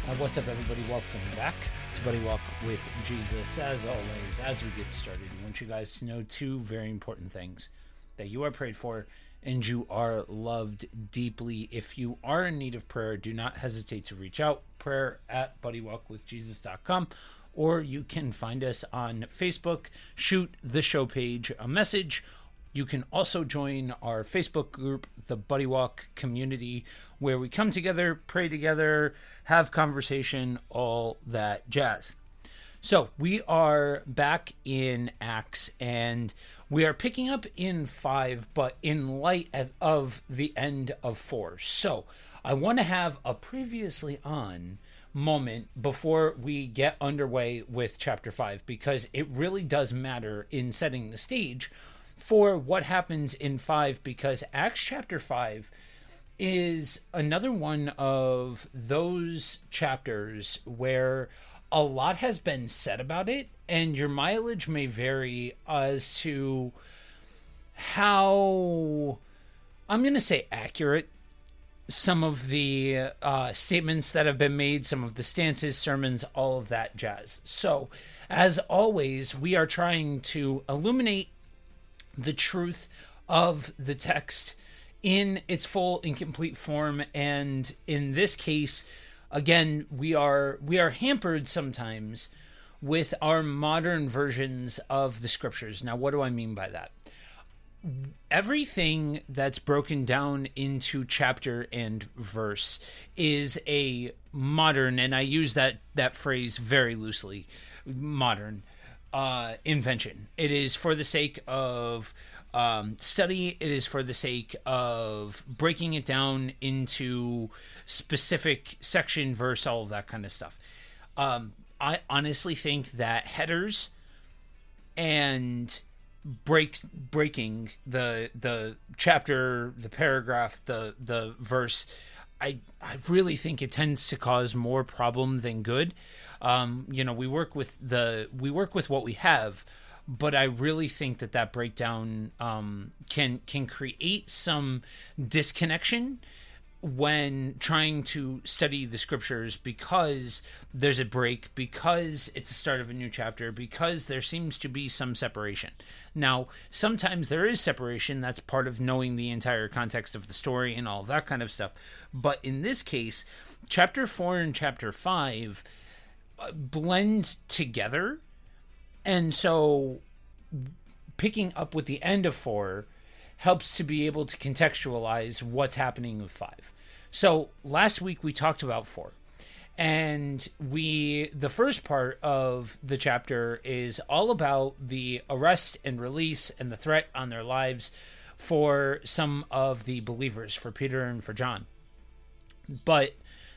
What's up, everybody? Welcome back to Buddy Walk with Jesus. As always, as we get started, I want you guys to know two very important things: that you are prayed for and you are loved deeply. If you are in need of prayer, do not hesitate to reach out. Prayer at buddywalkwithjesus.com, or you can find us on Facebook. Shoot the show page a message. You can also join our Facebook group, the Buddy Walk Community, where we come together, pray together, have conversation, all that jazz. So we are back in Acts, and we are picking up in 5, but in light of the end of 4. So I want to have a previously on moment before we get underway with chapter 5, because it really does matter in setting the stage for what happens in 5, because Acts chapter 5 is another one of those chapters where a lot has been said about it, and your mileage may vary as to how, I'm going to say, accurate some of the statements that have been made, some of the stances, sermons, all of that jazz. So, as always, we are trying to illuminate the truth of the text in its full and complete form. And in this case, again, we are hampered sometimes with our modern versions of the scriptures. Now, what do I mean by that? Everything that's broken down into chapter and verse is a modern, and I use that phrase very loosely, modern invention. It is for the sake of study. It is for the sake of breaking it down into specific section, verse, all of that kind of stuff. I honestly think that headers and breaking the chapter, the paragraph, the verse, I really think it tends to cause more problem than good. We work with what we have, but I really think that breakdown can create some disconnection when trying to study the scriptures, because there's a break, because it's the start of a new chapter, because there seems to be some separation. Now, sometimes there is separation. That's part of knowing the entire context of the story and all of that kind of stuff. But in this case, chapter 4 and chapter 5 blend together. And so picking up with the end of 4 helps to be able to contextualize what's happening with 5. So last week we talked about 4, and the first part of the chapter is all about the arrest and release and the threat on their lives for some of the believers, for Peter and for John. But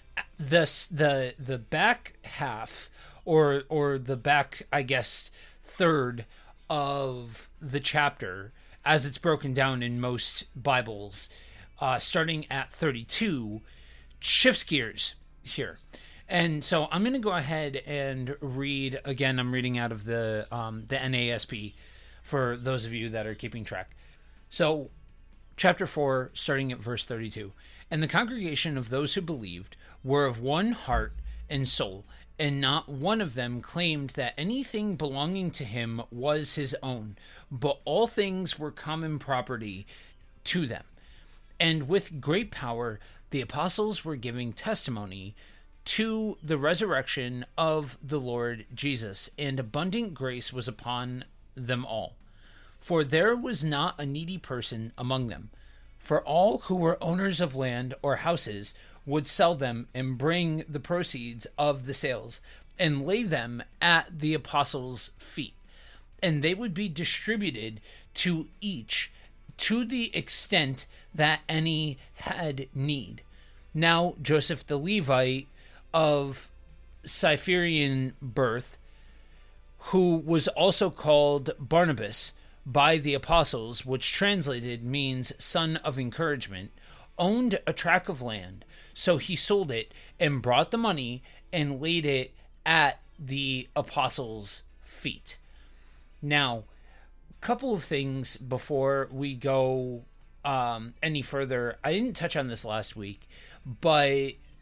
the back half, or the back, I guess, third of the chapter, as it's broken down in most Bibles, starting at 32, shifts gears here. And so I'm going to go ahead and read, again, I'm reading out of the NASB for those of you that are keeping track. So, chapter 4, starting at verse 32. And the congregation of those who believed were of one heart and soul, and not one of them claimed that anything belonging to him was his own, but all things were common property to them. And with great power the apostles were giving testimony to the resurrection of the Lord Jesus, and abundant grace was upon them all. For there was not a needy person among them, for all who were owners of land or houses would sell them and bring the proceeds of the sales and lay them at the apostles' feet, and they would be distributed to each to the extent that any had need. Now Joseph the Levite, of Cyprian birth, who was also called Barnabas by the apostles, which translated means son of encouragement, owned a tract of land. So he sold it and brought the money and laid it at the apostles' feet. Now, a couple of things before we go any further. I didn't touch on this last week, but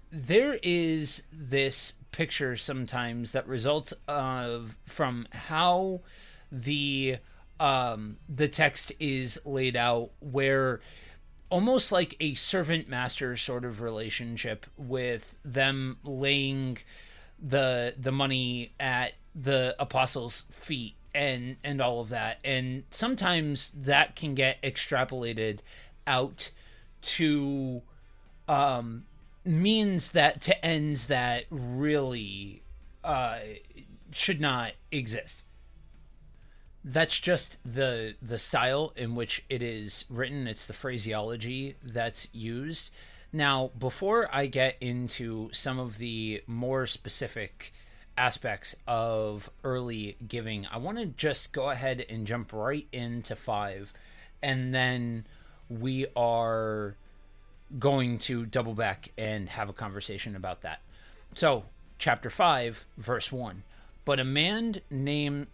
there is this picture sometimes that results from how the text is laid out, where almost like a servant master sort of relationship, with them laying the money at the apostles' feet and all of that. And sometimes that can get extrapolated out to means that to ends that really should not exist. That's just the style in which it is written. It's the phraseology that's used. Now, before I get into some of the more specific aspects of early giving, I want to just go ahead and jump right into 5, and then we are going to double back and have a conversation about that. So, chapter 5, verse 1. But a man named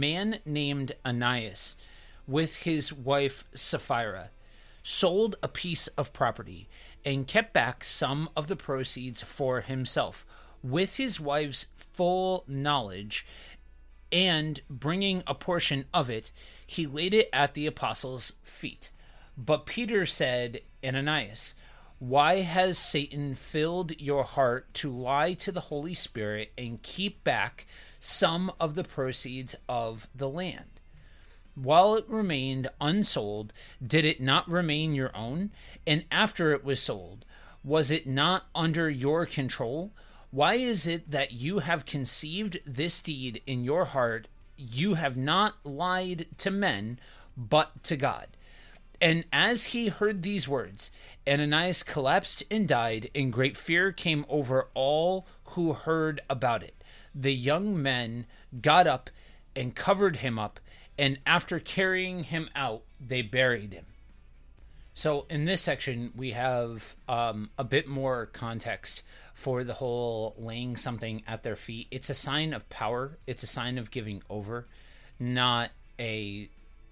Ananias, with his wife Sapphira, sold a piece of property and kept back some of the proceeds for himself, with his wife's full knowledge, and bringing a portion of it, he laid it at the apostles' feet. But Peter said, Ananias, why has Satan filled your heart to lie to the Holy Spirit and keep back some of the proceeds of the land? While it remained unsold, did it not remain your own? And after it was sold, was it not under your control? Why is it that you have conceived this deed in your heart? You have not lied to men, but to God. And as he heard these words, Ananias collapsed and died, and great fear came over all who heard about it. The young men got up and covered him up, and after carrying him out, they buried him. So in this section, we have a bit more context for the whole laying something at their feet. It's a sign of power. It's a sign of giving over, not a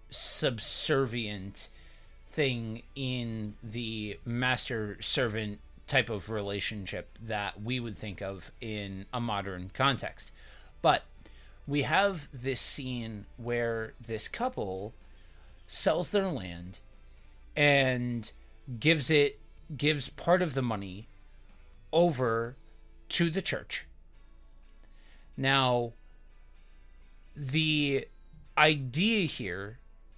subservient thing in the master-servant type of relationship that we would think of in a modern context. But we have this scene where this couple sells their land and gives part of the money over to the church. Now, the idea here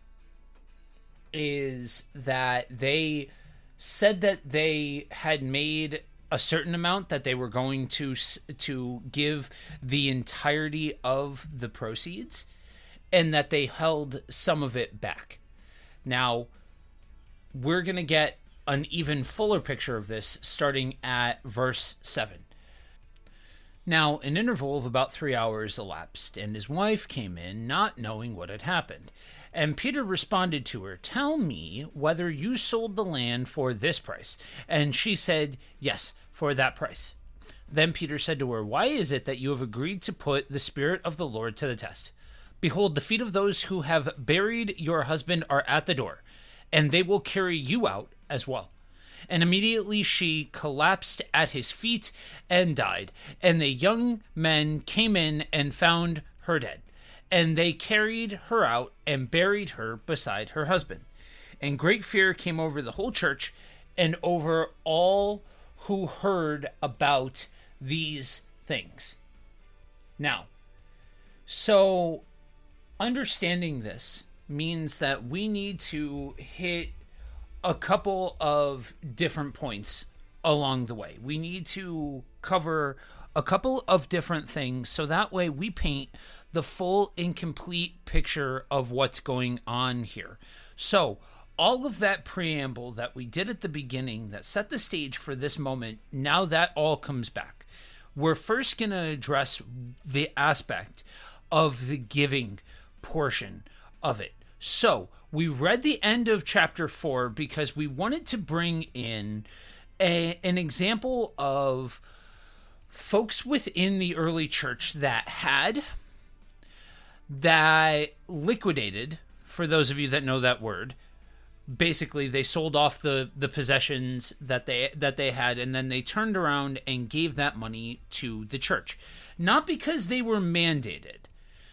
is that they said that they had made a certain amount, that they were going to give the entirety of the proceeds, and that they held some of it back. Now, we're going to get an even fuller picture of this starting at verse 7. Now, an interval of about 3 hours elapsed, and his wife came in, not knowing what had happened. And Peter responded to her, "Tell me whether you sold the land for this price." And she said, "Yes, for that price." Then Peter said to her, "Why is it that you have agreed to put the Spirit of the Lord to the test? Behold, the feet of those who have buried your husband are at the door, and they will carry you out as well." And immediately she collapsed at his feet and died. And the young men came in and found her dead. And they carried her out and buried her beside her husband. And great fear came over the whole church and over all who heard about these things. Now, so understanding this means that we need to hit a couple of different points along the way. We need to cover a couple of different things so that way we paint the full and complete picture of what's going on here. So, all of that preamble that we did at the beginning that set the stage for this moment, now that all comes back. We're first going to address the aspect of the giving portion of it. So, we read the end of chapter 4 because we wanted to bring in an example of folks within the early church that liquidated, for those of you that know that word, basically they sold off the possessions that they had, and then they turned around and gave that money to the church. Not because they were mandated.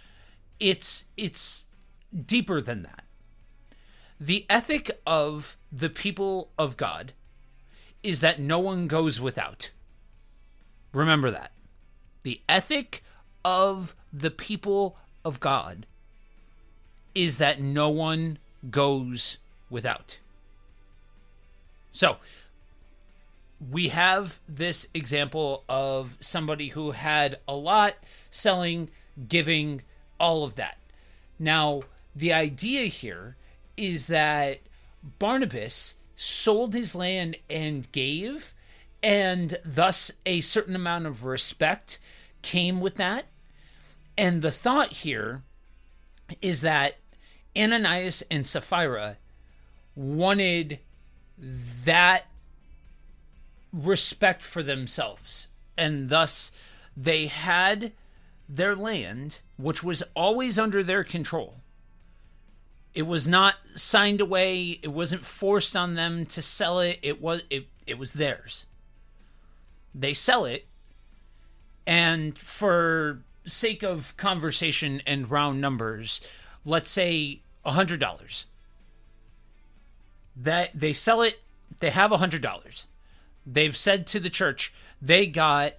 It's deeper than that. The ethic of the people of God is that no one goes without. Remember that. The ethic of the people of God is that no one goes without. So, we have this example of somebody who had a lot, selling, giving, all of that. Now, the idea here is that Barnabas sold his land and gave, and thus a certain amount of respect came with that. And the thought here is that Ananias and Sapphira wanted that respect for themselves, and thus they had their land, which was always under their control. It was not signed away. It wasn't forced on them to sell it. It was theirs. They sell it, and for sake of conversation and round numbers, let's say $100. That they sell it, they have $100. They've said to the church they got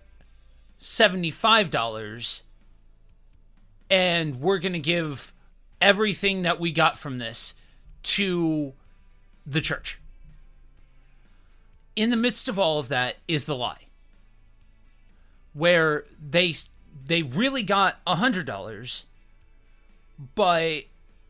$75, and we're going to give everything that we got from this to the church. In the midst of all of that is the lie, where they really got $100, but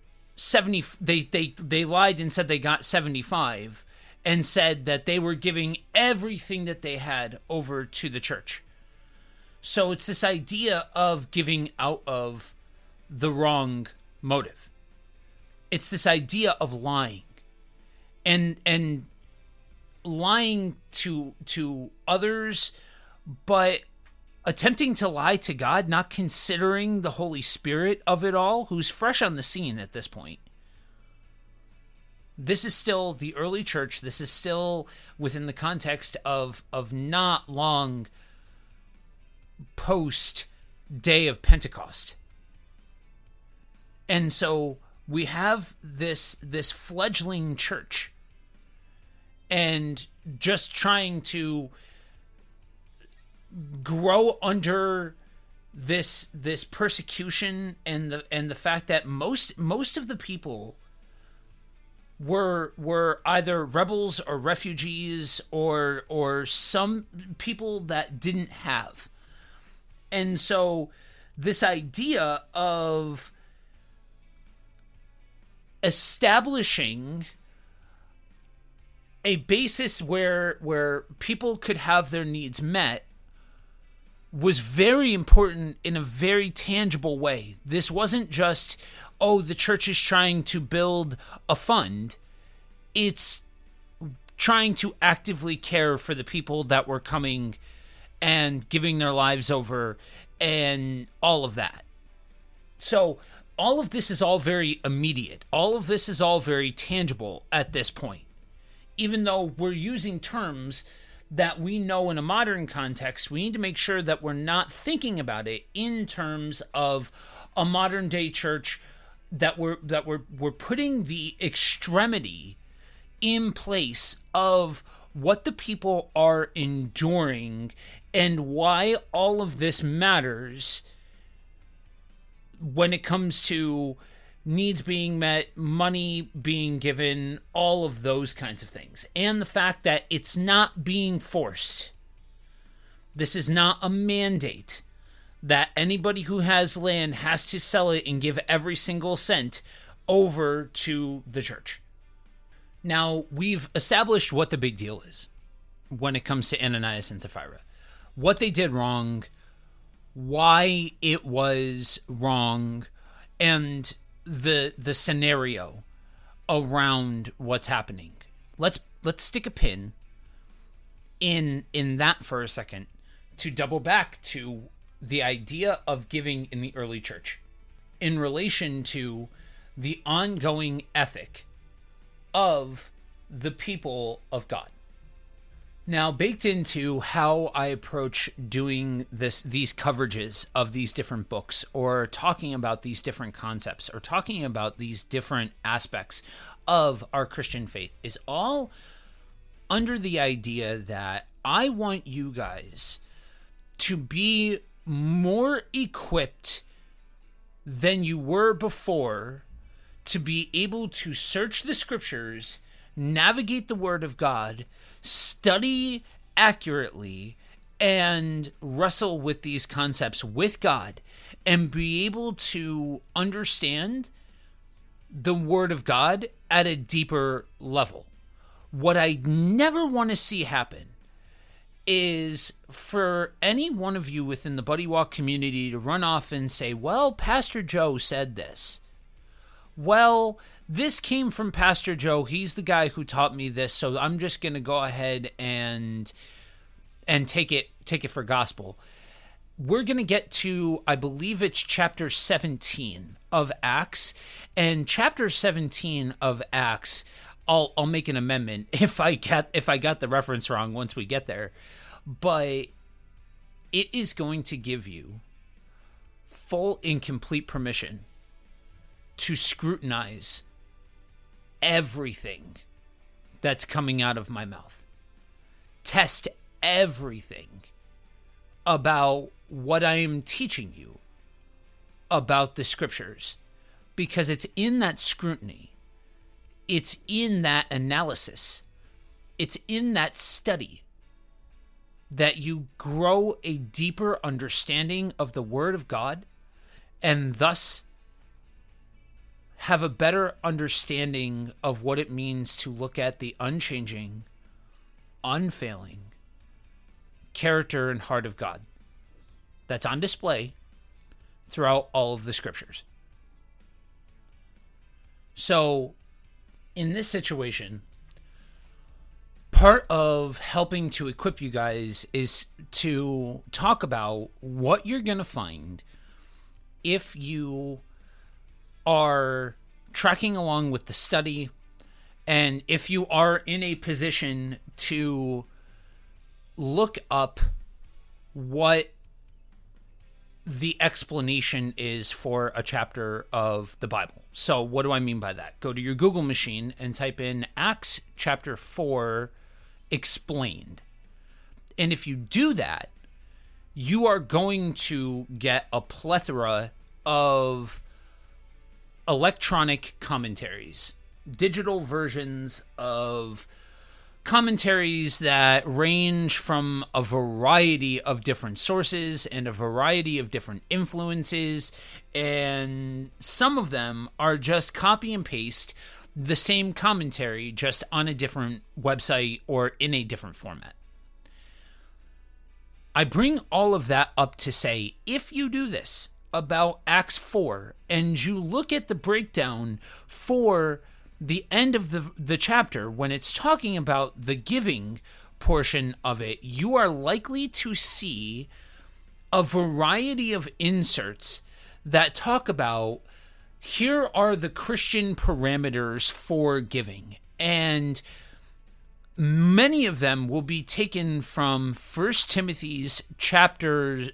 they lied and said they got 75, and said that they were giving everything that they had over to the church. So it's this idea of giving out of the wrong motive. It's this idea of lying, and lying to others, but attempting to lie to God, not considering the Holy Spirit of it all, who's fresh on the scene at this point. This is still the early church. This is still within the context of not long post day of Pentecost. And so we have this fledgling church, and just trying to grow under this persecution, and the fact that most of the people were either rebels or refugees or some people that didn't have. And so this idea of establishing a basis where people could have their needs met was very important in a very tangible way. This wasn't just, oh, the church is trying to build a fund. It's trying to actively care for the people that were coming and giving their lives over and all of that. So all of this is all very immediate. All of this is all very tangible at this point. Even though we're using terms that we know in a modern context, we need to make sure that we're not thinking about it in terms of a modern day church, that we're putting the extremity in place of what the people are enduring and why all of this matters when it comes to needs being met, money being given, all of those kinds of things. And the fact that it's not being forced. This is not a mandate that anybody who has land has to sell it and give every single cent over to the church. Now, we've established what the big deal is when it comes to Ananias and Sapphira. What they did wrong, why it was wrong, and the scenario around what's happening. Let's stick a pin in that for a second to double back to the idea of giving in the early church in relation to the ongoing ethic of the people of God. Now, baked into how I approach doing these coverages of these different books, or talking about these different concepts, or talking about these different aspects of our Christian faith, is all under the idea that I want you guys to be more equipped than you were before to be able to search the scriptures, navigate the Word of God, study accurately, and wrestle with these concepts with God, and be able to understand the Word of God at a deeper level. What I never want to see happen is for any one of you within the Buddy Walk community to run off and say, well, Pastor Joe said this. Well, this came from Pastor Joe. He's the guy who taught me this, so I'm just going to go ahead and take it for gospel. We're going to get to, I believe it's chapter 17 of Acts, and chapter 17 of Acts, I'll make an amendment if I got the reference wrong once we get there, but it is going to give you full and complete permission to scrutinize everything that's coming out of my mouth. Test everything about what I am teaching you about the scriptures, because it's in that scrutiny, it's in that analysis, it's in that study that you grow a deeper understanding of the Word of God, and thus have a better understanding of what it means to look at the unchanging, unfailing character and heart of God that's on display throughout all of the scriptures. So, in this situation, part of helping to equip you guys is to talk about what you're going to find if you are tracking along with the study, and if you are in a position to look up what the explanation is for a chapter of the Bible. So what do I mean by that? Go to your Google machine and type in Acts chapter 4 explained. And if you do that, you are going to get a plethora of electronic commentaries, digital versions of commentaries that range from a variety of different sources and a variety of different influences, and some of them are just copy and paste the same commentary, just on a different website or in a different format. I bring all of that up to say, if you do this about Acts 4 and you look at the breakdown for the end of the chapter, when it's talking about the giving portion of it, you are likely to see a variety of inserts that talk about, here are the Christian parameters for giving. And many of them will be taken from 1 Timothy chapters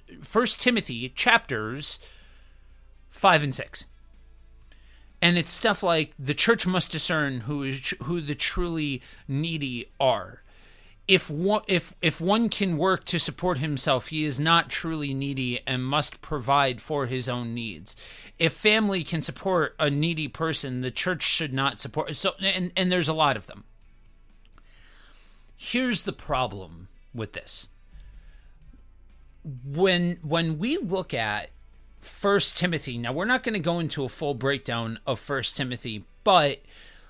5 and 6. And it's stuff like, the church must discern who the truly needy are. If one can work to support himself, he is not truly needy and must provide for his own needs. If family can support a needy person, the church should not support. So, and there's a lot of them. Here's the problem with this. When we look at 1 Timothy, now we're not going to go into a full breakdown of 1 Timothy, but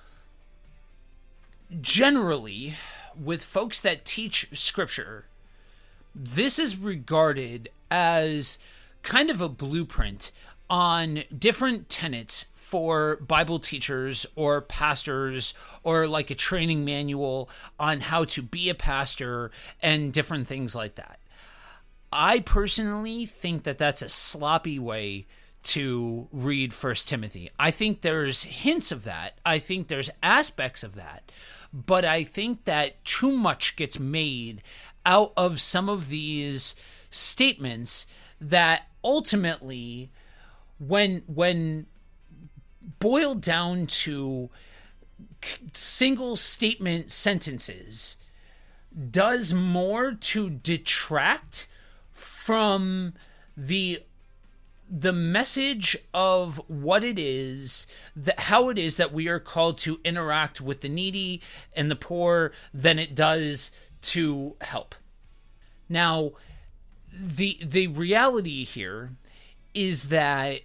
generally, with folks that teach scripture, this is regarded as kind of a blueprint on different tenets for Bible teachers or pastors, or like a training manual on how to be a pastor and different things like that. I personally think that that's a sloppy way to read First Timothy. I think there's hints of that. I think there's aspects of that. But I think that too much gets made out of some of these statements that ultimately, when boiled down to single statement sentences, does more to detract from the message of what it is, that how it is that we are called to interact with the needy and the poor, than it does to help. Now, the reality here is that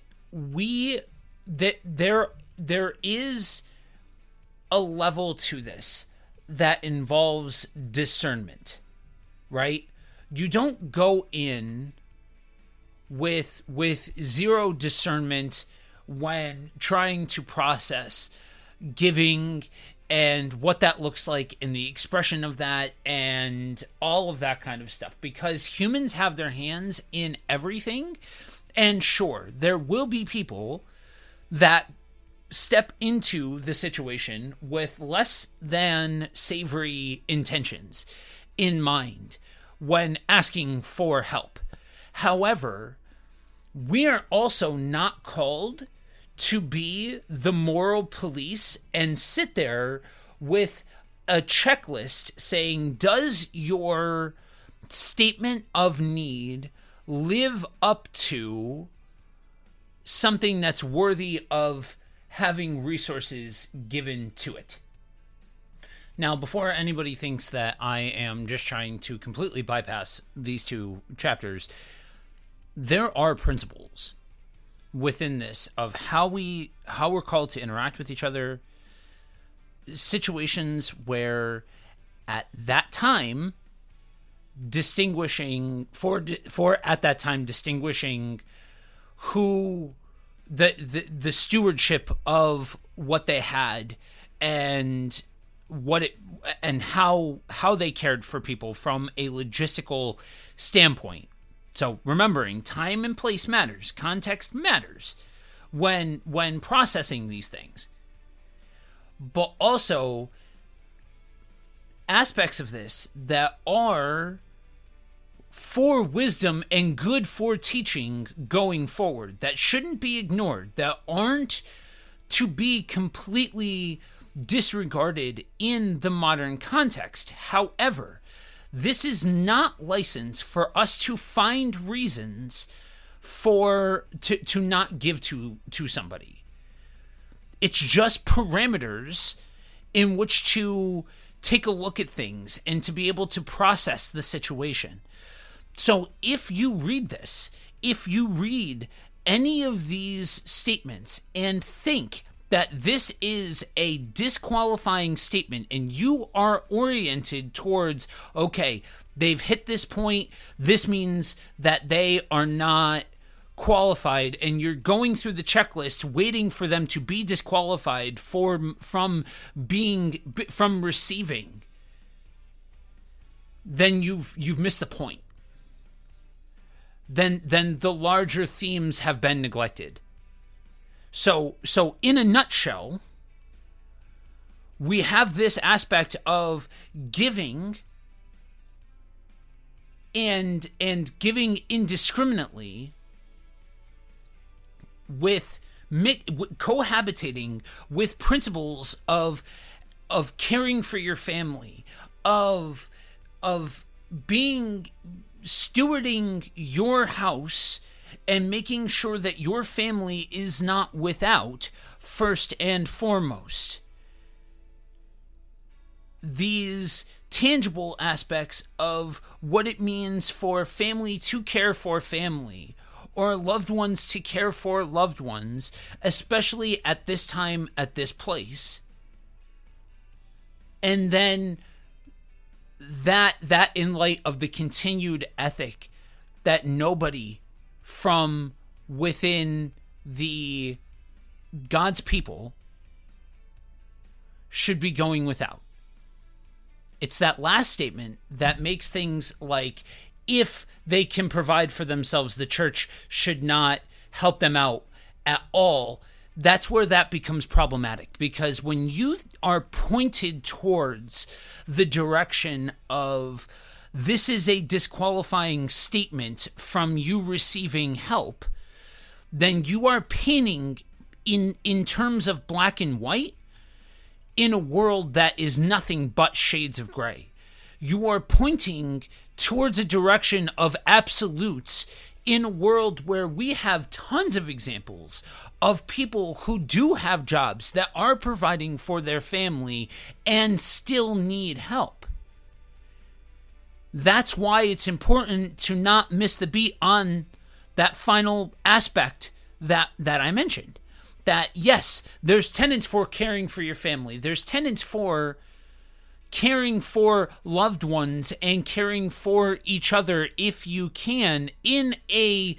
there is a level to this that involves discernment, right? You don't go in with zero discernment when trying to process giving and what that looks like in the expression of that and all of that kind of stuff, because humans have their hands in everything. And sure, there will be people that step into the situation with less than savory intentions in mind when asking for help. However, we are also not called to be the moral police and sit there with a checklist saying, does your statement of need live up to something that's worthy of having resources given to it? Now, before anybody thinks that I am just trying to completely bypass these two chapters, there are principles within this of how we're called to interact with each other, situations where at that time distinguishing who the stewardship of what they had and how they cared for people from a logistical standpoint. So remembering time and place matters, context matters when processing these things. But also aspects of this that are for wisdom and good for teaching going forward, that shouldn't be ignored, that aren't to be completely disregarded in the modern context. However, this is not license for us to find reasons to not give to somebody. It's just parameters in which to take a look at things and to be able to process the situation. So if you read this, if you read any of these statements and think that this is a disqualifying statement and you are oriented towards, okay, they've hit this point, this means that they are not qualified, and you're going through the checklist waiting for them to be disqualified from receiving, then you've missed the point. Then the larger themes have been neglected. So in a nutshell, we have this aspect of giving and giving indiscriminately with cohabitating with principles of caring for your family, of stewarding your house and making sure that your family is not without first and foremost. These tangible aspects of what it means for family to care for family, or loved ones to care for loved ones, especially at this time, at this place. And then that in light of the continued ethic that nobody from within the God's people should be going without. It's that last statement that makes things like, if they can provide for themselves, the church should not help them out at all, that's where that becomes problematic. Because when you are pointed towards the direction of this is a disqualifying statement from you receiving help, then you are painting in terms of black and white in a world that is nothing but shades of gray. You are pointing towards a direction of absolutes in a world where we have tons of examples of people who do have jobs that are providing for their family and still need help. That's why it's important to not miss the beat on that final aspect that I mentioned. That, yes, there's tenets for caring for your family. There's tenets for caring for loved ones and caring for each other if you can in a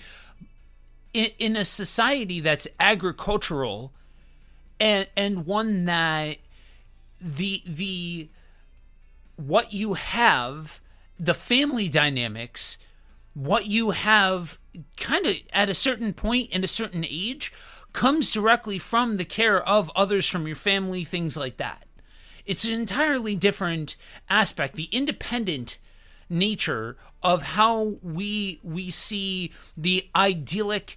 society that's agricultural and one that the what you have, the family dynamics, what you have kind of at a certain point and a certain age comes directly from the care of others from your family, things like that. It's an entirely different aspect. The independent nature of how we see the idyllic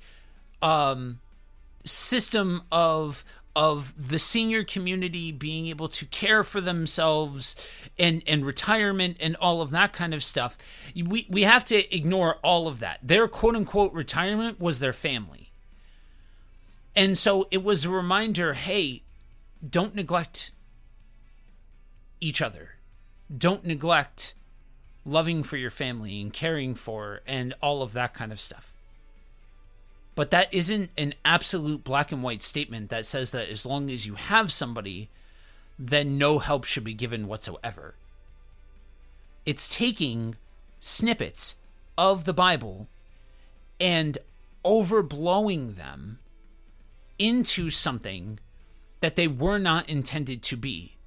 system of the senior community being able to care for themselves and retirement and all of that kind of stuff. We have to ignore all of that. Their quote-unquote retirement was their family. And so it was a reminder, hey, don't neglect each other. Don't neglect loving for your family and caring for and all of that kind of stuff. But that isn't an absolute black and white statement that says that as long as you have somebody, then no help should be given whatsoever. It's taking snippets of the Bible and overblowing them into something that they were not intended to be.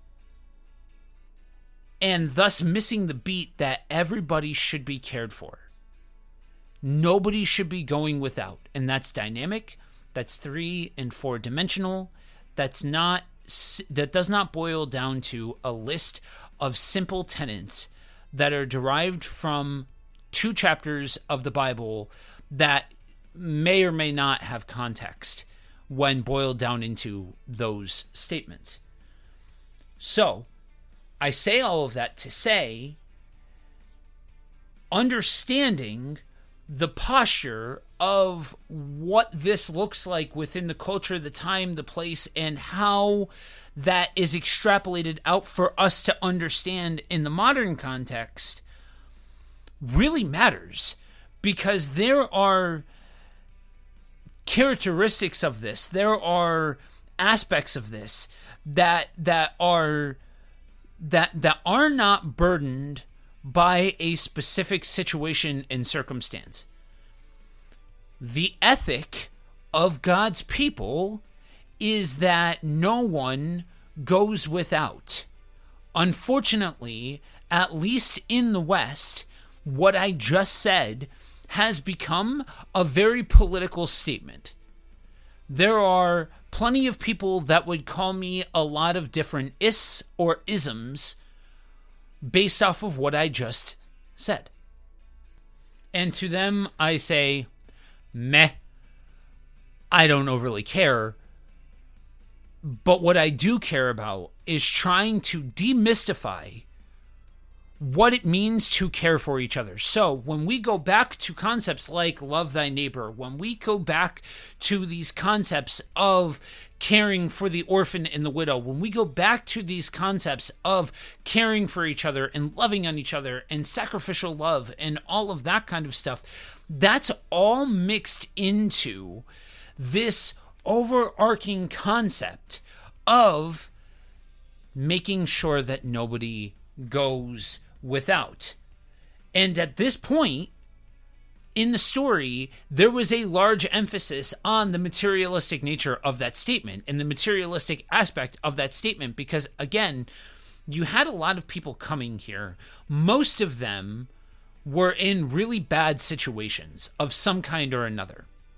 And thus missing the beat that everybody should be cared for. Nobody should be going without. And that's dynamic. That's 3 and 4 dimensional. That does not boil down to a list of simple tenets that are derived from 2 chapters of the Bible that may or may not have context when boiled down into those statements. So, I say all of that to say, understanding the posture of what this looks like within the culture, the time, the place, and how that is extrapolated out for us to understand in the modern context really matters, because there are characteristics of this, there are aspects of this that are not burdened by a specific situation and circumstance. The ethic of God's people is that no one goes without. Unfortunately, at least in the West, what I just said has become a very political statement. There are plenty of people that would call me a lot of different ists or isms based off of what I just said. And to them, I say, meh, I don't overly care. But what I do care about is trying to demystify what it means to care for each other. So when we go back to concepts like love thy neighbor, when we go back to these concepts of caring for the orphan and the widow, when we go back to these concepts of caring for each other and loving on each other and sacrificial love and all of that kind of stuff, that's all mixed into this overarching concept of making sure that nobody goes without. And at this point in the story, there was a large emphasis on the materialistic nature of that statement and the materialistic aspect of that statement, because again, you had a lot of people coming here. Most of them were in really bad situations of some kind or another.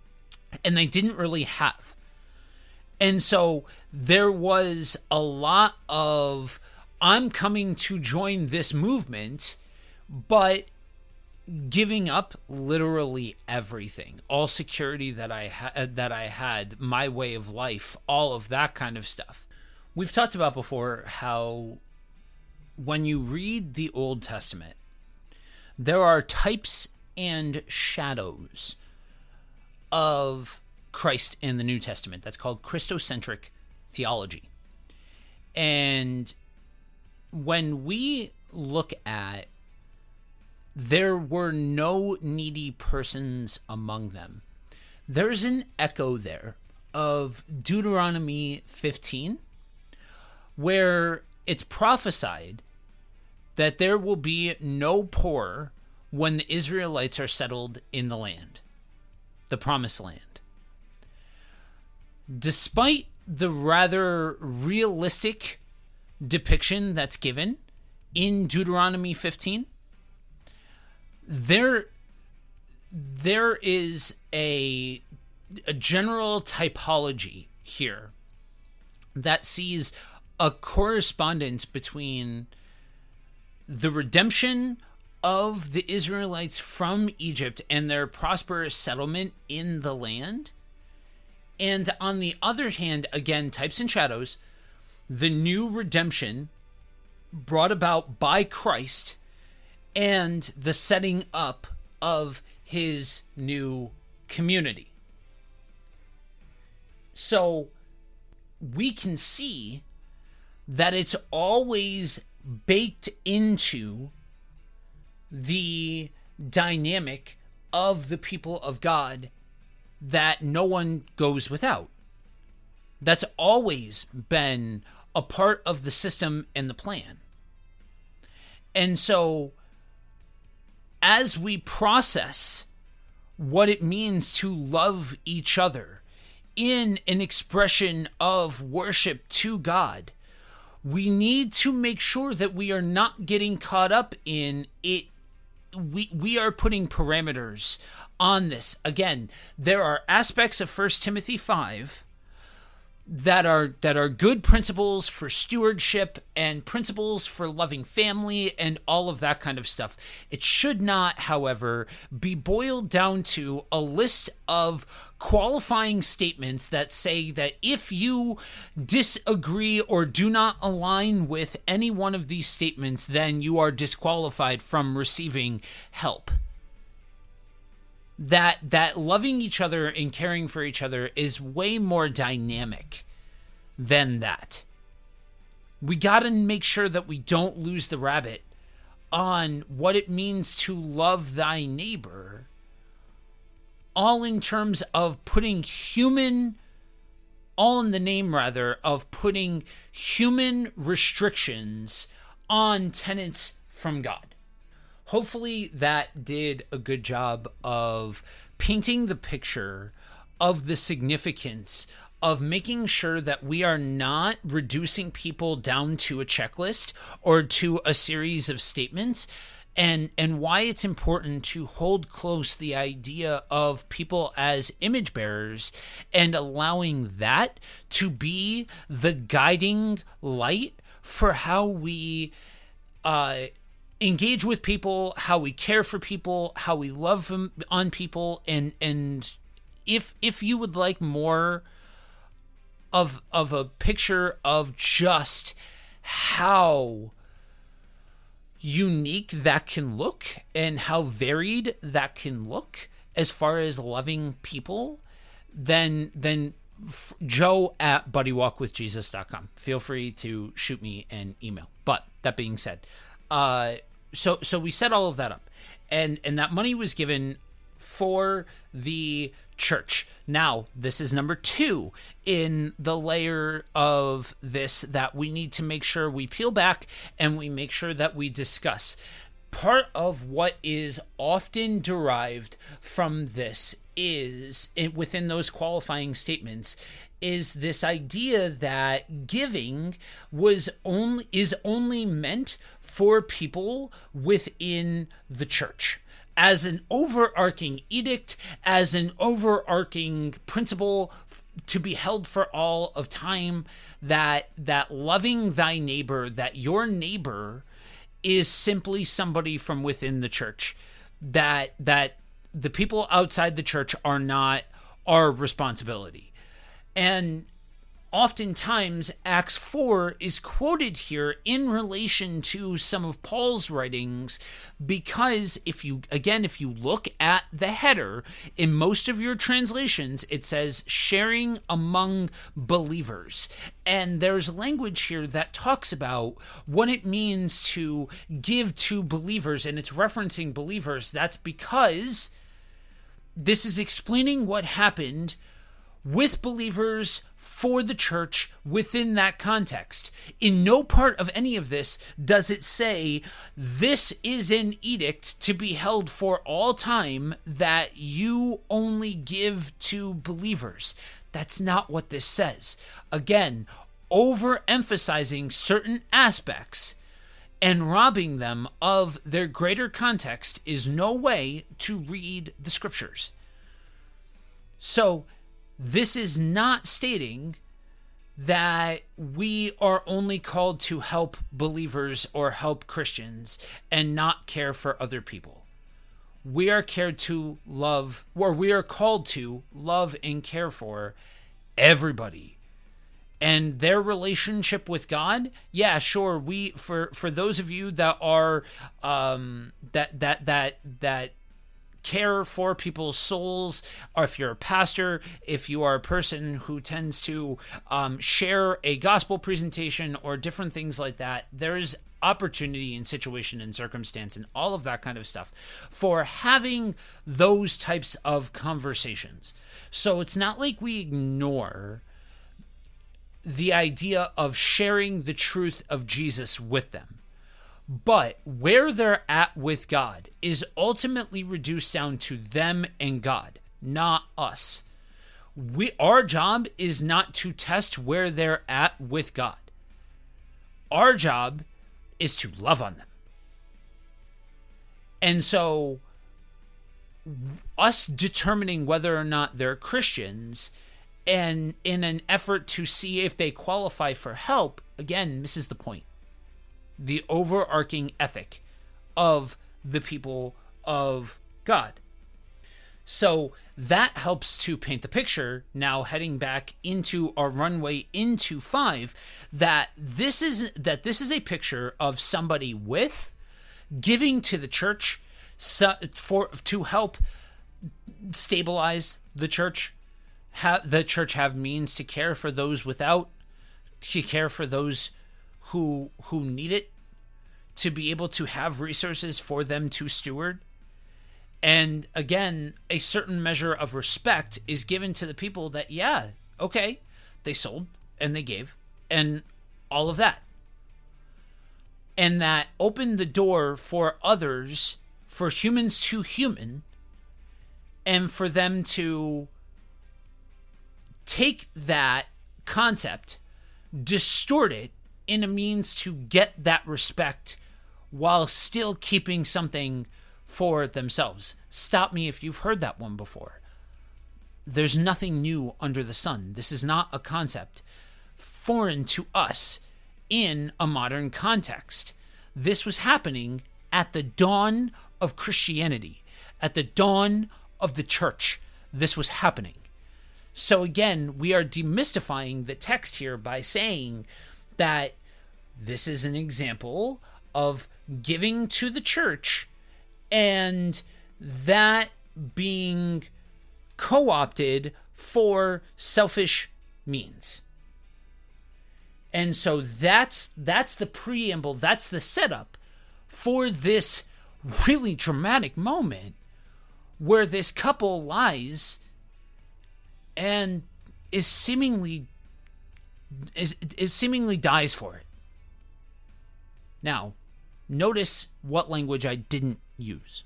and they didn't really have. And so there was a lot of, I'm coming to join this movement, but giving up literally everything, all security that I had, my way of life, all of that kind of stuff. We've talked about before how when you read the Old Testament, there are types and shadows of Christ in the New Testament. That's called Christocentric theology. And when we look at, there were no needy persons among them, there's an echo there of Deuteronomy 15, where it's prophesied that there will be no poor when the Israelites are settled in the land, the promised land. Despite the rather realistic depiction that's given in Deuteronomy 15, there is a general typology here that sees a correspondence between the redemption of the Israelites from Egypt and their prosperous settlement in the land, and on the other hand, again, types and shadows, the new redemption brought about by Christ and the setting up of his new community. So we can see that it's always baked into the dynamic of the people of God that no one goes without. That's always been a part of the system and the plan. And so, as we process what it means to love each other in an expression of worship to God, we need to make sure that we are not getting caught up in it. We are putting parameters on this. Again, there are aspects of 1 Timothy 5 that are good principles for stewardship and principles for loving family and all of that kind of stuff. It should not, however, be boiled down to a list of qualifying statements that say that if you disagree or do not align with any one of these statements, then you are disqualified from receiving help. That loving each other and caring for each other is way more dynamic than that. We got to make sure that we don't lose the rabbit on what it means to love thy neighbor, all in terms of putting human, all in the name rather, of putting human restrictions on tenets from God. Hopefully that did a good job of painting the picture of the significance of making sure that we are not reducing people down to a checklist or to a series of statements, and why it's important to hold close the idea of people as image bearers and allowing that to be the guiding light for how we engage with people, how we care for people, how we love them on people, and if you would like more of a picture of just how unique that can look and how varied that can look as far as loving people, then Joe at buddywalkwithjesus.com. Feel free to shoot me an email. But that being said, so we set all of that up, and that money was given for the church. Now, this is number 2 in the layer of this that we need to make sure we peel back and we make sure that we discuss. Part of what is often derived from this is, within those qualifying statements, is this idea that giving is only meant for people within the church, as an overarching edict, as an overarching principle to be held for all of time, that loving thy neighbor, that your neighbor is simply somebody from within the church, that the people outside the church are not our responsibility. And oftentimes Acts 4 is quoted here in relation to some of Paul's writings, because if you look at the header in most of your translations, it says sharing among believers. And there's language here that talks about what it means to give to believers, and it's referencing believers. That's because this is explaining what happened with believers for the church within that context. In no part of any of this does it say this is an edict to be held for all time, that you only give to believers. That's not what this says. Again, overemphasizing certain aspects and robbing them of their greater context is no way to read the scriptures. So this is not stating that we are only called to help believers or help Christians and not care for other people. We are called to love and care for everybody. And their relationship with God, yeah, sure. We for those of you that are that care for people's souls, or if you're a pastor, if you are a person who tends to share a gospel presentation or different things like that, there's opportunity and situation and circumstance and all of that kind of stuff for having those types of conversations. So it's not like we ignore the idea of sharing the truth of Jesus with them. But where they're at with God is ultimately reduced down to them and God, not us. Our job is not to test where they're at with God. Our job is to love on them. And so us determining whether or not they're Christians, and in an effort to see if they qualify for help, again, misses the point. The overarching ethic of the people of God. So that helps to paint the picture, now heading back into our runway into 5, that this is a picture of somebody with giving to the church to help stabilize the church, the church have means to care for those without, to care for those who need it, to be able to have resources for them to steward. And again, a certain measure of respect is given to the people that, yeah, okay, they sold and they gave and all of that. And that opened the door for others, for humans to human, and for them to take that concept, distort it in a means to get that respect while still keeping something for themselves. Stop me if you've heard that one before. There's nothing new under the sun. This is not a concept foreign to us in a modern context. This was happening at the dawn of Christianity, at the dawn of the church. This was happening. So again, we are demystifying the text here by saying that this is an example of giving to the church and that being co-opted for selfish means. And so that's the preamble, that's the setup for this really dramatic moment where this couple lies and is seemingly dies for it. Now, notice what language I didn't use.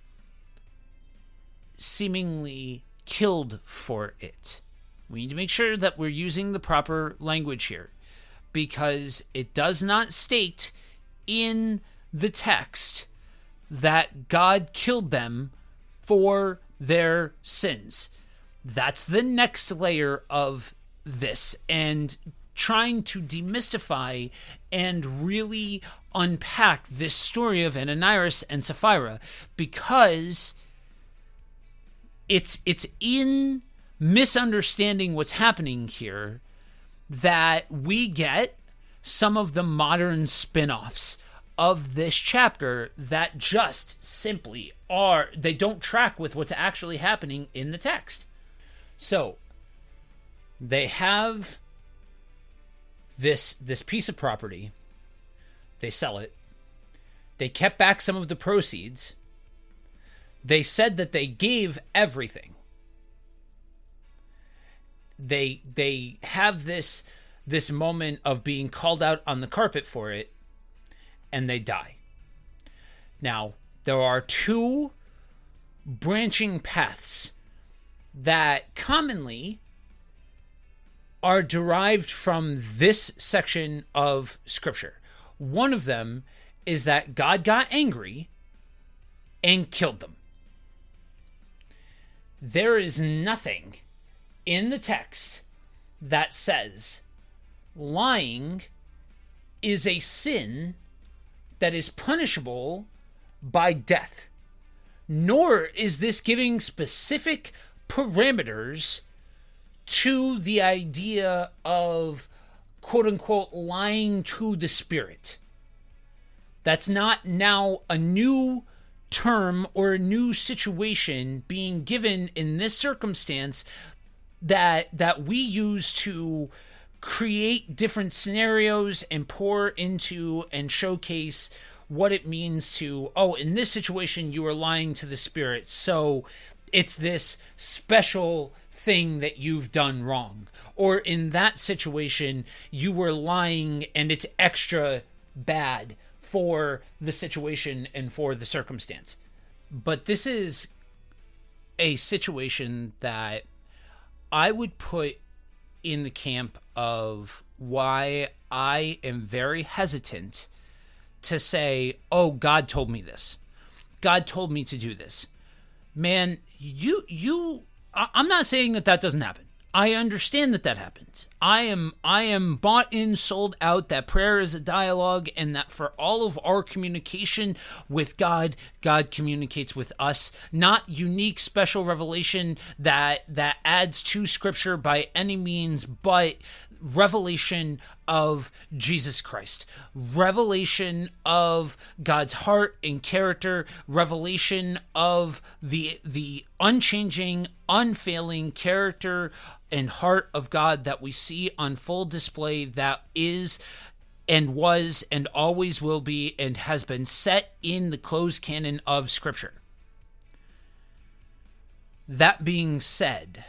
Seemingly killed for it. We need to make sure that we're using the proper language here, because it does not state in the text that God killed them for their sins. That's the next layer of this, and trying to demystify and really unpack this story of Ananias and Sapphira, because it's in misunderstanding what's happening here that we get some of the modern spin-offs of this chapter that just simply they don't track with what's actually happening in the text. So they have this piece of property, they sell it, they kept back some of the proceeds, they said that they gave everything. They have this moment of being called out on the carpet for it, and they die. Now, there are two branching paths that commonly are derived from this section of Scripture. One of them is that God got angry and killed them. There is nothing in the text that says lying is a sin that is punishable by death, nor is this giving specific parameters to the idea of quote-unquote lying to the Spirit. That's not now a new term or a new situation being given in this circumstance that we use to create different scenarios and pour into and showcase what it means to, in this situation you are lying to the Spirit, so it's this special thing that you've done wrong. Or in that situation you were lying and it's extra bad for the situation and for the circumstance. But this is a situation that I would put in the camp of why I am very hesitant to say, God told me this. God told me to do this. Man, I'm not saying that doesn't happen. I understand that happens. I am bought in, sold out that prayer is a dialogue, and that for all of our communication with God, God communicates with us. Not unique special revelation that adds to Scripture by any means, but revelation of Jesus Christ, revelation of God's heart and character, revelation of the unchanging, unfailing character and heart of God that we see on full display, that is and was and always will be and has been set in the closed canon of Scripture. That being said,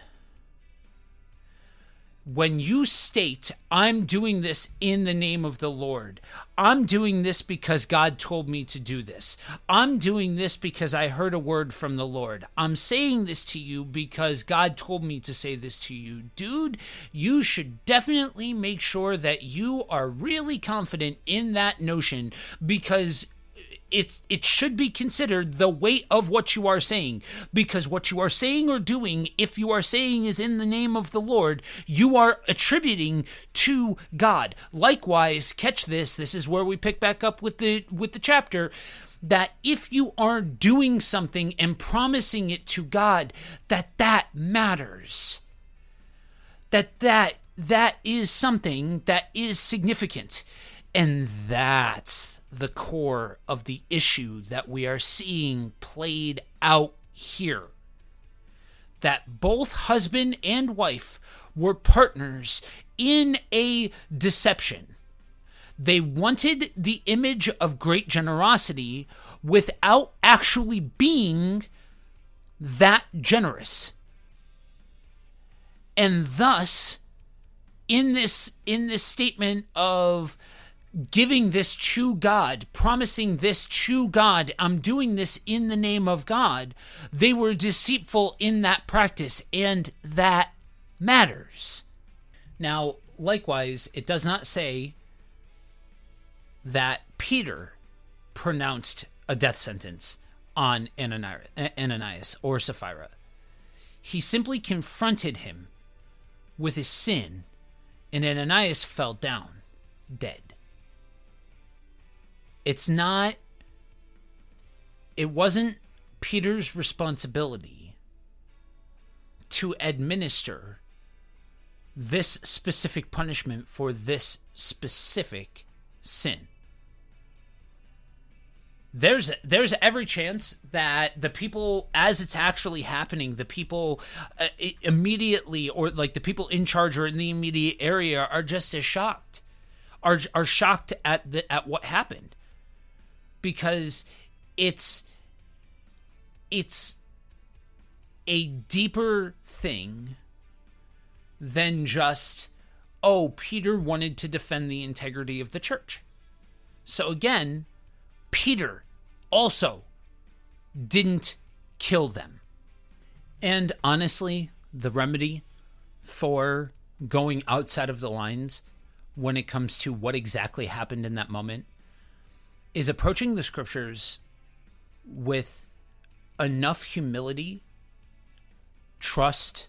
when you state, I'm doing this in the name of the Lord, I'm doing this because God told me to do this, I'm doing this because I heard a word from the Lord, I'm saying this to you because God told me to say this to you, dude, you should definitely make sure that you are really confident in that notion, because it should be considered the weight of what you are saying, because what you are saying or doing, if you are saying is in the name of the Lord, you are attributing to God. Likewise, catch this is where we pick back up with the chapter, that if you are doing something and promising it to God, that matters. That is something that is significant. And that's the core of the issue that we are seeing played out here. That both husband and wife were partners in a deception. They wanted the image of great generosity without actually being that generous. And thus, in this statement of giving this to God, promising this to God, I'm doing this in the name of God, they were deceitful in that practice, and that matters. Now, likewise, it does not say that Peter pronounced a death sentence on Ananias or Sapphira. He simply confronted him with his sin, and Ananias fell down dead. It wasn't Peter's responsibility to administer this specific punishment for this specific sin. There's every chance that the people, as it's actually happening, the people immediately, or like the people in charge or in the immediate area, are just as shocked, are shocked at what happened, because it's a deeper thing than just, oh, Peter wanted to defend the integrity of the church. So again, Peter also didn't kill them. And honestly, the remedy for going outside of the lines when it comes to what exactly happened in that moment is approaching the scriptures with enough humility, trust,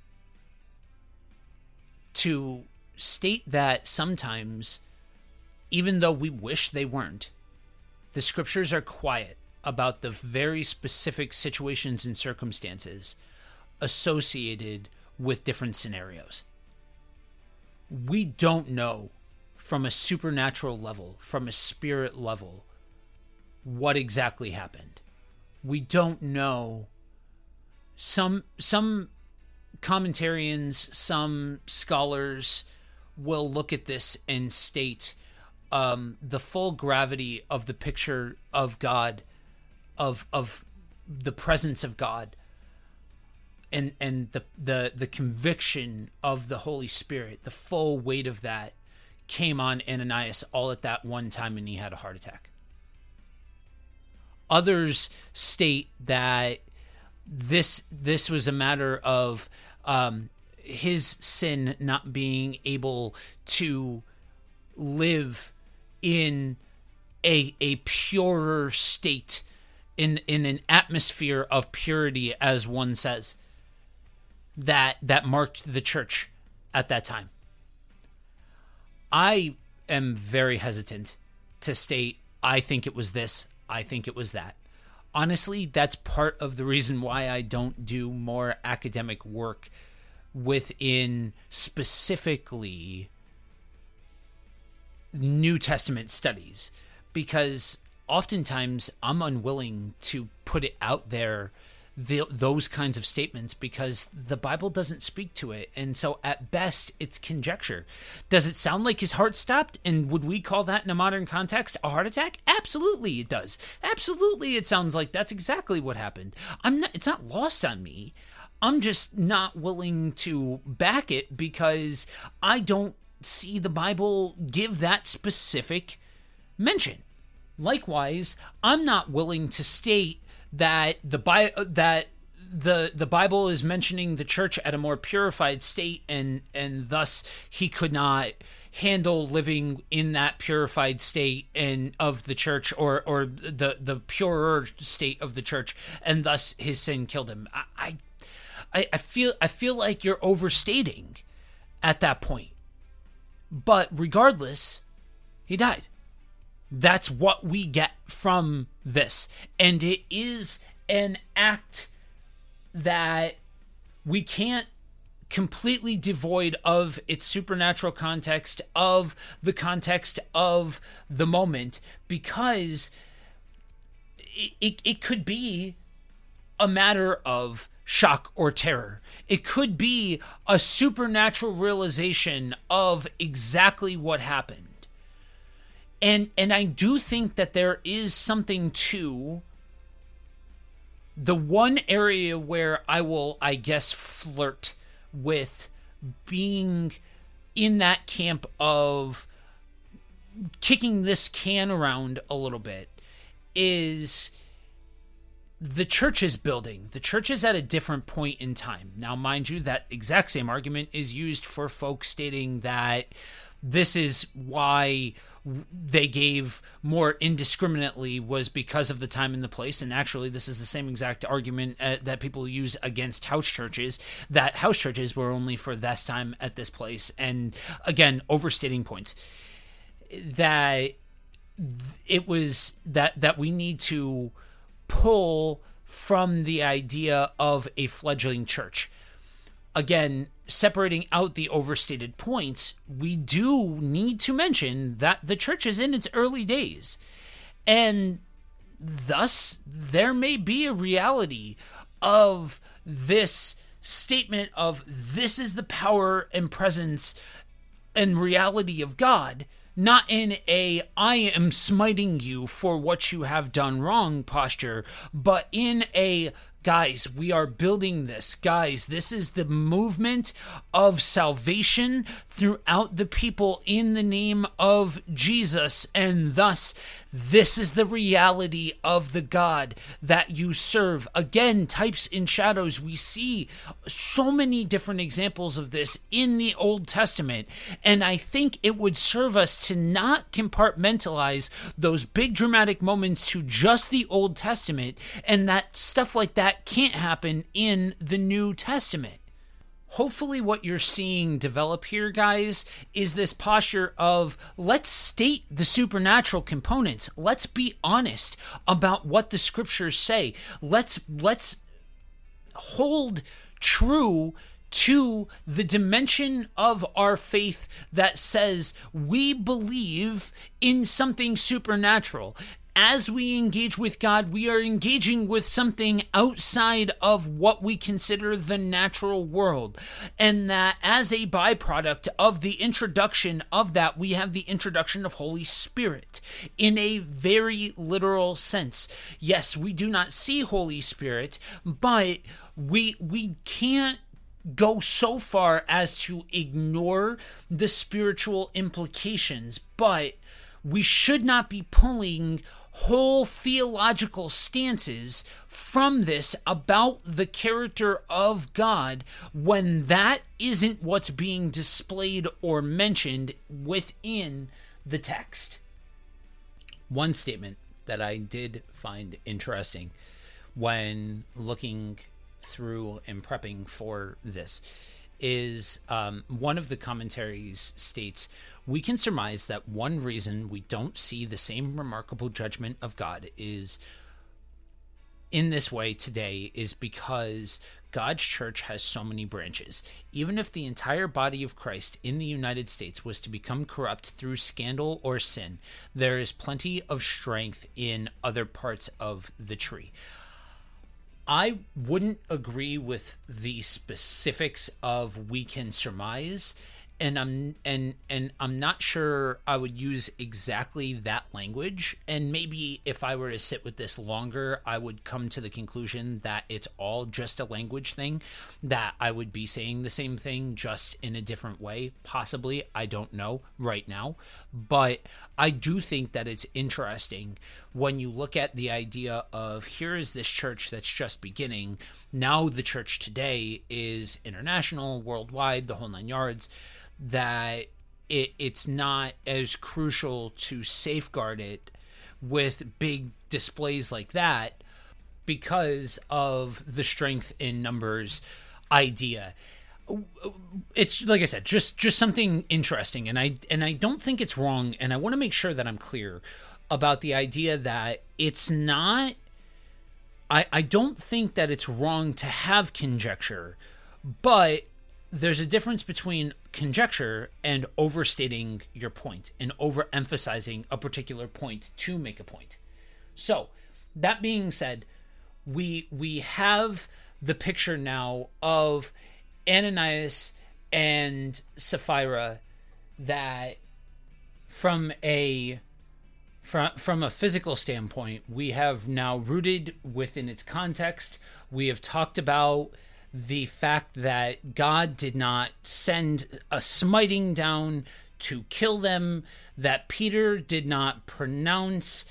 to state that sometimes, even though we wish they weren't, the scriptures are quiet about the very specific situations and circumstances associated with different scenarios. We don't know from a supernatural level, from a spirit level, what exactly happened. We don't know. Some commentarians, some scholars will look at this and state the full gravity of the picture of God, of the presence of God, and the conviction of the Holy Spirit, the full weight of that came on Ananias all at that one time, and he had a heart attack. Others state that this was a matter of his sin not being able to live in a purer state, in an atmosphere of purity, as one says, that marked the church at that time. I am very hesitant to state, I think it was this, I think it was that. Honestly, that's part of the reason why I don't do more academic work within specifically New Testament studies, because oftentimes I'm unwilling to put it out there, those kinds of statements, because the Bible doesn't speak to it. And so at best, it's conjecture. Does it sound like his heart stopped? And would we call that in a modern context a heart attack? Absolutely it does. Absolutely it sounds like that's exactly what happened. It's not lost on me. I'm just not willing to back it because I don't see the Bible give that specific mention. Likewise, I'm not willing to state that the Bible is mentioning the church at a more purified state, and thus he could not handle living in that purified state and of the church, or the purer state of the church, and thus his sin killed him. I feel like you're overstating at that point. But regardless, he died. That's what we get from this. And it is an act that we can't completely devoid of its supernatural context, of the context of the moment, because it could be a matter of shock or terror. It could be a supernatural realization of exactly what happened. And I do think that there is something to the one area where I will, I guess, flirt with being in that camp of kicking this can around a little bit is the church is building. The church is at a different point in time. Now, mind you, that exact same argument is used for folks stating that this is why they gave more indiscriminately was because of the time and the place. And actually, this is the same exact argument that people use against house churches, that house churches were only for this time at this place. And again, overstating points. That it was that we need to pull from the idea of a fledgling church. Again, separating out the overstated points, we do need to mention that the church is in its early days. And thus, there may be a reality of this statement of this is the power and presence and reality of God, not in a I am smiting you for what you have done wrong posture, but in a guys, we are building this. Guys, this is the movement of salvation throughout the people in the name of Jesus. And thus, this is the reality of the God that you serve. Again, types and shadows. We see so many different examples of this in the Old Testament. And I think it would serve us to not compartmentalize those big dramatic moments to just the Old Testament, and that stuff like that can't happen in the New Testament. Hopefully what you're seeing develop here, guys, is this posture of let's state the supernatural components. Let's be honest about what the scriptures say. Let's hold true to the dimension of our faith that says we believe in something supernatural. As we engage with God, we are engaging with something outside of what we consider the natural world. And that as a byproduct of the introduction of that, we have the introduction of Holy Spirit in a very literal sense. Yes, we do not see Holy Spirit, but we can't go so far as to ignore the spiritual implications, but we should not be pulling whole theological stances from this about the character of God when that isn't what's being displayed or mentioned within the text. One statement that I did find interesting when looking through and prepping for this is one of the commentaries states, we can surmise that one reason we don't see the same remarkable judgment of God is in this way today is because God's church has so many branches. Even if the entire body of Christ in the United States was to become corrupt through scandal or sin, there is plenty of strength in other parts of the tree. I wouldn't agree with the specifics of we can surmise, and I'm not sure I would use exactly that language. And maybe if I were to sit with this longer, I would come to the conclusion that it's all just a language thing, that I would be saying the same thing just in a different way. Possibly, I don't know right now, but I do think that it's interesting when you look at the idea of here is this church that's just beginning. Now the church today is international, worldwide, the whole nine yards, that it's not as crucial to safeguard it with big displays like that because of the strength in numbers idea. It's like I said, just something interesting, and I don't think it's wrong, and I want to make sure that I'm clear about the idea that it's not. I don't think that it's wrong to have conjecture, but there's a difference between conjecture and overstating your point and overemphasizing a particular point to make a point. So, that being said, we have the picture now of Ananias and Sapphira that from a physical standpoint, we have now rooted within its context. We have talked about the fact that God did not send a smiting down to kill them, that Peter did not pronounce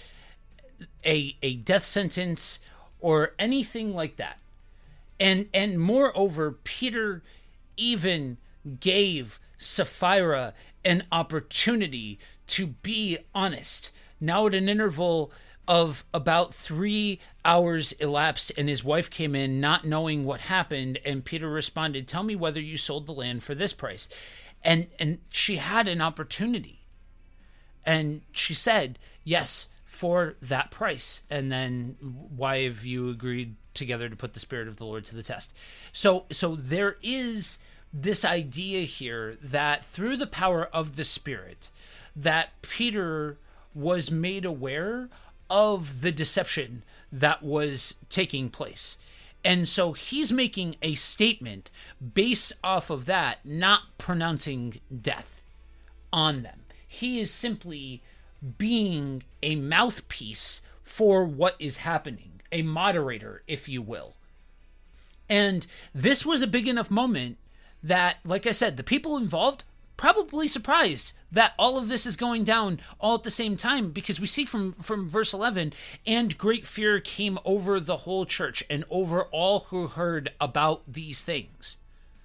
a death sentence or anything like that. And moreover, Peter even gave Sapphira an opportunity to be honest. Now at an interval of about 3 hours elapsed, and his wife came in not knowing what happened, and Peter responded, "Tell me whether you sold the land for this price." And she had an opportunity. And she said, "Yes, for that price." And then, "Why have you agreed together to put the Spirit of the Lord to the test?" So there is this idea here that through the power of the Spirit, that Peter was made aware of the deception that was taking place. And so he's making a statement based off of that, not pronouncing death on them. He is simply being a mouthpiece for what is happening, a moderator, if you will. And this was a big enough moment that, like I said, the people involved probably surprised that all of this is going down all at the same time, because we see from verse 11, "And great fear came over the whole church and over all who heard about these things."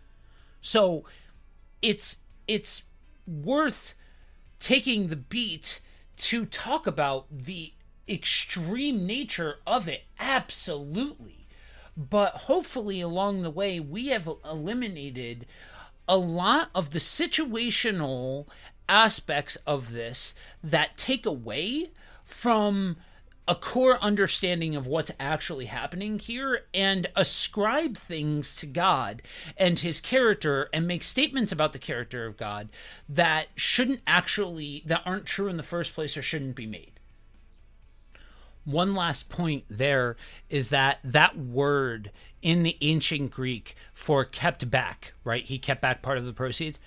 So it's worth taking the beat to talk about the extreme nature of it, absolutely. But hopefully along the way, we have eliminated a lot of the situational aspects of this that take away from a core understanding of what's actually happening here, and ascribe things to God and his character and make statements about the character of God that aren't true in the first place or shouldn't be made. One last point there is that word in the ancient Greek for kept back, right? He kept back part of the proceeds,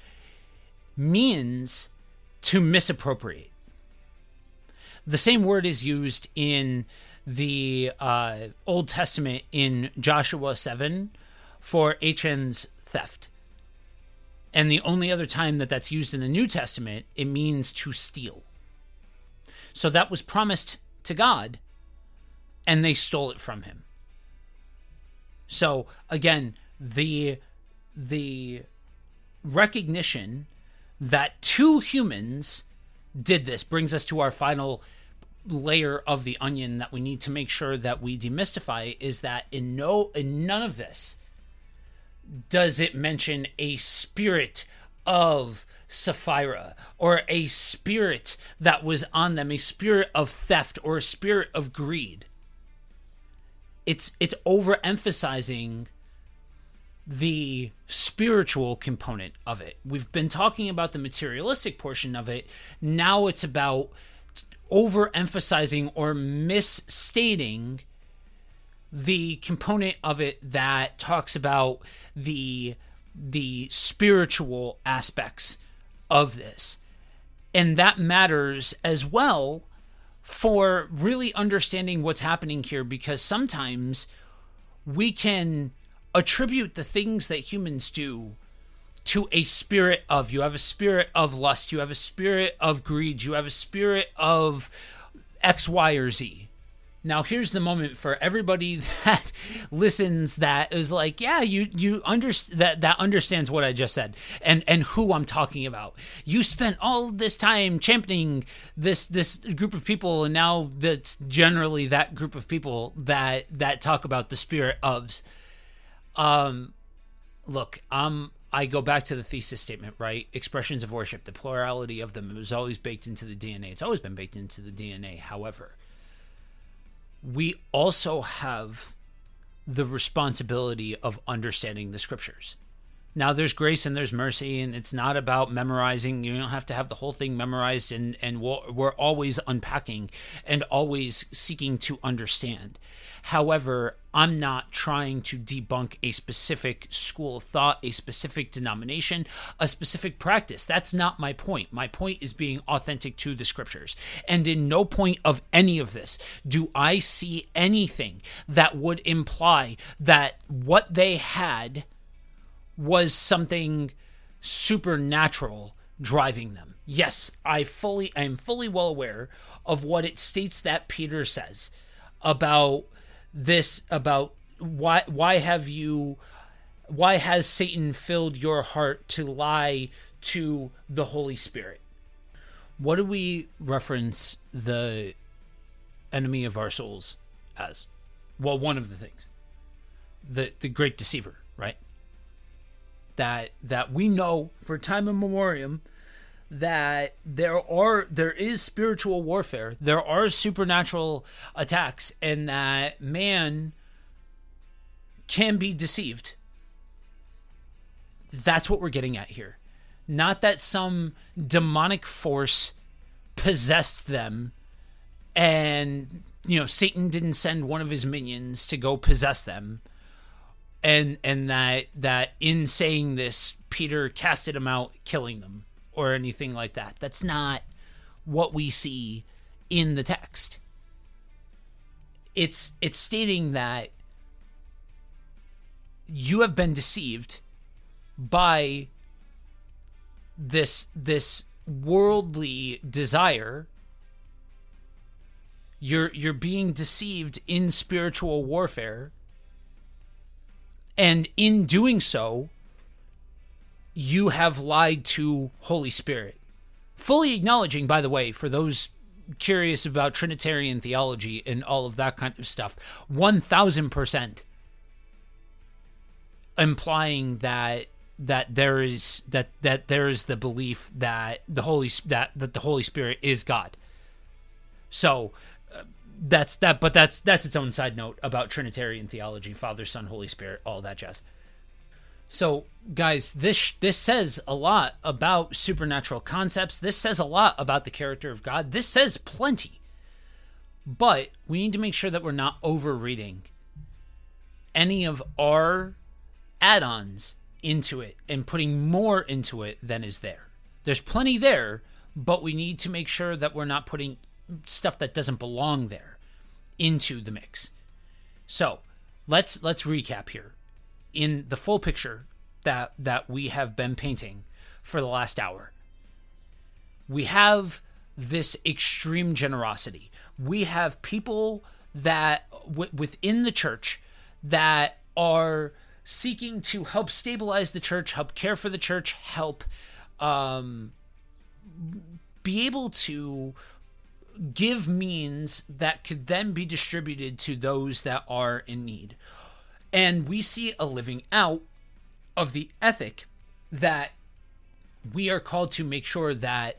means to misappropriate. The same word is used in the Old Testament in Joshua 7 for Achan's theft. And the only other time that that's used in the New Testament, it means to steal. So that was promised to God, and they stole it from him. So again, the recognition that two humans did this brings us to our final layer of the onion that we need to make sure that we demystify, is that in none of this does it mention a spirit of Sapphira or a spirit that was on them, a spirit of theft or a spirit of greed. It's overemphasizing the spiritual component of it. We've been talking about the materialistic portion of it. Now it's about overemphasizing or misstating the component of it that talks about the spiritual aspects of this. And that matters as well for really understanding what's happening here, because sometimes we can attribute the things that humans do to a spirit of, you have a spirit of lust, you have a spirit of greed, you have a spirit of X, Y, or Z. Now here's the moment for everybody that listens that is like, yeah, you that understands what I just said and who I'm talking about. You spent all this time championing this group of people, and now that's generally that group of people that talk about the spirit ofs. Look, I go back to the thesis statement, right? Expressions of worship, the plurality of them, it was always baked into the DNA. It's always been baked into the DNA. However, we also have the responsibility of understanding the scriptures. Now, there's grace and there's mercy, and it's not about memorizing. You don't have to have the whole thing memorized, and we're always unpacking and always seeking to understand. However, I'm not trying to debunk a specific school of thought, a specific denomination, a specific practice. That's not my point. My point is being authentic to the scriptures. And in no point of any of this do I see anything that would imply that what they had was something supernatural driving them. Yes, I am fully well aware of what it states that Peter says about this, about why has Satan filled your heart to lie to the Holy Spirit? What do we reference the enemy of our souls as? Well, one of the things, the great deceiver, right? That we know for time immemorial that there is spiritual warfare, there are supernatural attacks, and that man can be deceived. That's what we're getting at here. Not that some demonic force possessed them and, Satan didn't send one of his minions to go possess them. And that in saying this, Peter casted them out, killing them, or anything like that. That's not what we see in the text. It's stating that you have been deceived by this worldly desire. You're being deceived in spiritual warfare, and in doing so, you have lied to Holy Spirit. Fully acknowledging, by the way, for those curious about Trinitarian theology and all of that kind of stuff, 1,000% implying that there is the belief that the Holy Spirit is God. So that's its own side note about Trinitarian theology: Father, Son, Holy Spirit, all that jazz. So, guys, this says a lot about supernatural concepts. This says a lot about the character of God. This says plenty. But we need to make sure that we're not overreading any of our add-ons into it and putting more into it than is there. There's plenty there, but we need to make sure that we're not putting stuff that doesn't belong there into the mix. So, let's recap here. In the full picture that we have been painting for the last hour, we have this extreme generosity. We have people that within the church that are seeking to help stabilize the church, help care for the church, help be able to give means that could then be distributed to those that are in need. And we see a living out of the ethic that we are called to make sure that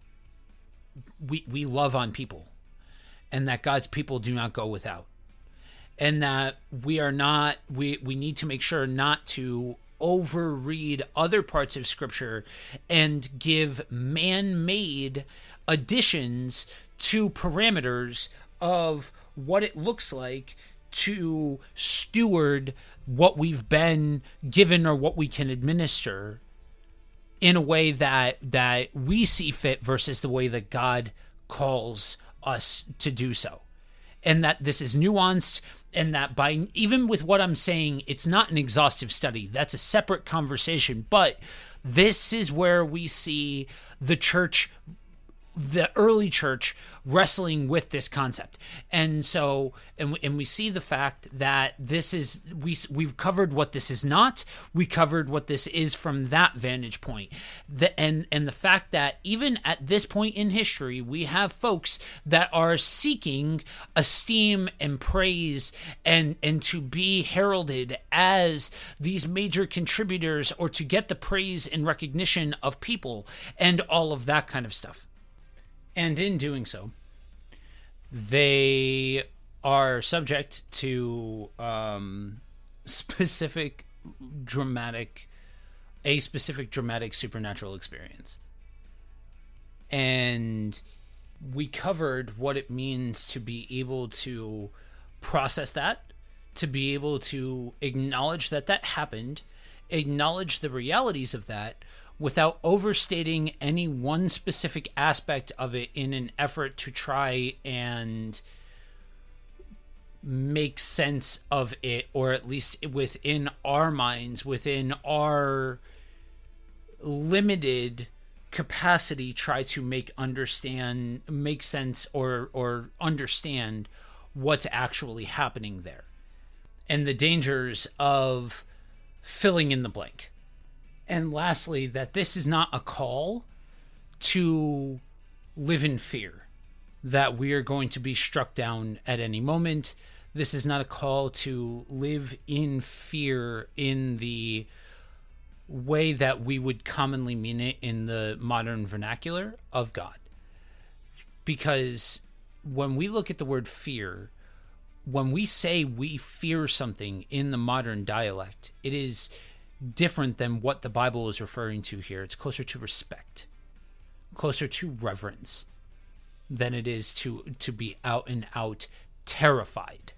we love on people, and that God's people do not go without. And that we need to make sure not to overread other parts of Scripture and give man-made additions to parameters of what it looks like to steward what we've been given or what we can administer in a way that we see fit versus the way that God calls us to do so. And that this is nuanced, and that by even with what I'm saying, it's not an exhaustive study. That's a separate conversation. But this is where we see the church, the early church, wrestling with this concept. And so, and we see the fact that this is, we've covered what this is not, we covered what this is from that vantage point. And the fact that even at this point in history, we have folks that are seeking esteem and praise and to be heralded as these major contributors, or to get the praise and recognition of people and all of that kind of stuff. And in doing so, they are subject to specific dramatic supernatural experience. And we covered what it means to be able to process that, to be able to acknowledge that happened, acknowledge the realities of that, without overstating any one specific aspect of it in an effort to try and make sense of it, or at least within our minds, within our limited capacity, try to make sense or understand what's actually happening there, and the dangers of filling in the blank. And lastly, that this is not a call to live in fear that we are going to be struck down at any moment. This is not a call to live in fear in the way that we would commonly mean it in the modern vernacular of God. Because when we look at the word fear, when we say we fear something in the modern dialect, it is different than what the Bible is referring to here. It's closer to respect, closer to reverence than it is to be out and out terrified.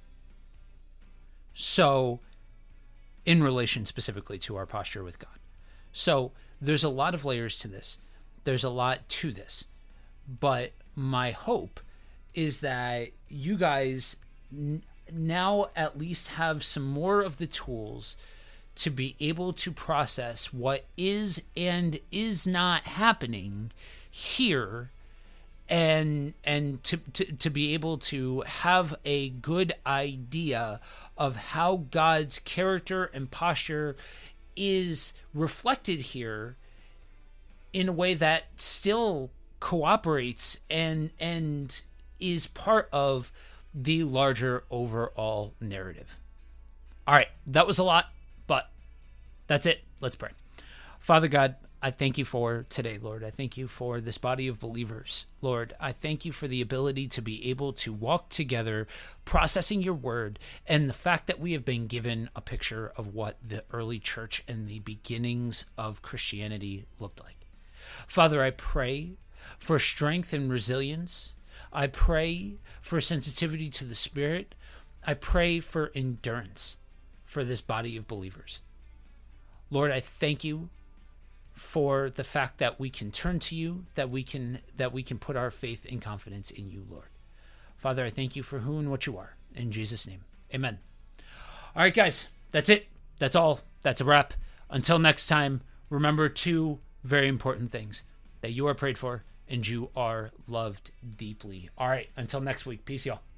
So, in relation specifically to our posture with God. So, there's a lot of layers to this. There's a lot to this. But my hope is that you guys now at least have some more of the tools to be able to process what is and is not happening here, and to be able to have a good idea of how God's character and posture is reflected here in a way that still cooperates and is part of the larger overall narrative. All right, that was a lot, but that's it. Let's pray. Father God, I thank you for today, Lord. I thank you for this body of believers, Lord. I thank you for the ability to be able to walk together, processing your word, and the fact that we have been given a picture of what the early church and the beginnings of Christianity looked like. Father, I pray for strength and resilience. I pray for sensitivity to the Spirit. I pray for endurance for this body of believers. Lord, I thank you for the fact that we can turn to you, that we can put our faith and confidence in you, Lord. Father, I thank you for who and what you are. In Jesus' name, amen. All right, guys, that's it. That's all. That's a wrap. Until next time, remember two very important things: that you are prayed for and you are loved deeply. All right, until next week. Peace, y'all.